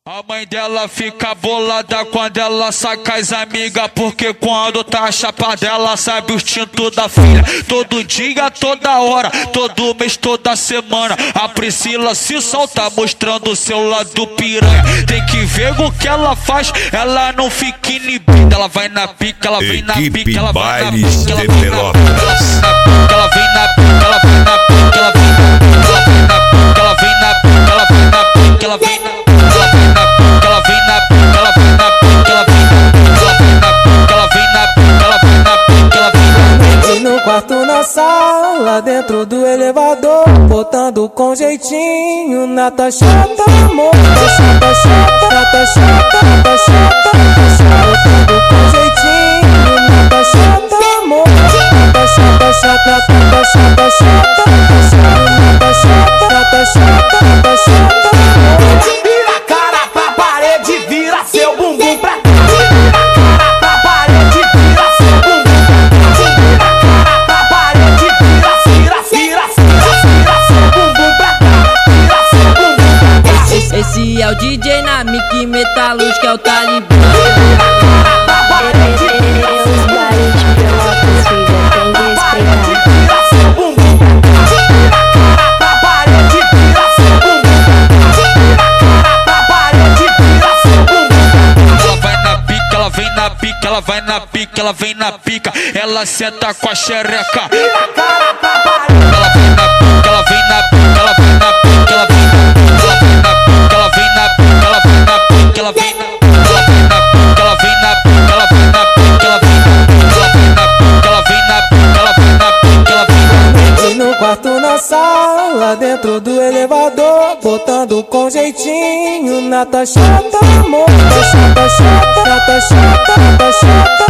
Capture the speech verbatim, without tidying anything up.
A mãe dela fica bolada quando ela sai com as amigas, porque quando tá chapada ela sabe o instinto da filha. Todo dia, toda hora, todo mês, toda semana, a Priscila se solta mostrando o seu lado piranha. Tem que ver o que ela faz, ela não fica inibida. Ela vai na pica, ela vem na pica, ela vai na pica, ela vem na pica, ela vem na pica, ela vem na pica, ela vem na pica, ela vem na pica, ela vem na pica, ela vem na pica, ela vem na no quarto, na sala, dentro do elevador, botando com jeitinho na tua chata, amor. Tá chata, chata, tá chata, tá chata, tá chata, botando com jeitinho na tua chata, amor. Tá chata, chata, tá chata, chata, tá chata, tá chata, tá chata, tá chata, amor. Vira a cara pra parede, vira seu bumbum pra cá. Vira a cara pra parede, vira seu bumbum pra cá. Vira a cara pra parede, vira, vira, vira, vira, vira seu bumbum pra cá. Vira seu bumbum pra cá. Esse, esse é o D J na mic metalúrgica, que é o Talibã. Vira a cara pra parede, vira seu bumbum vira seu bumbum pra cá. Vira a cara pra parede, vira seu bumbum pra cá. Vira a cara pra parede, vira seu bumbum pra cá. Ela vai na pica, ela vem na pica, ela vai na pica, ela vem na pica, ela senta com a xereca. Vira a cara pra parede. Ela vem na pica, ela vem na pica, ela vem na pica, ela vem na pica, ela vem na pica, ela vem na pica, ela vem na pica, ela vem na pica, ela vem na pica, ela vem na pica, ela vem na pica, ela vem na pica, ela vem na pica. E no quarto, na sala, dentro do elevador, botando com jeitinho na tua chata, amor. Tá chata, chata, tá chata, tá chata,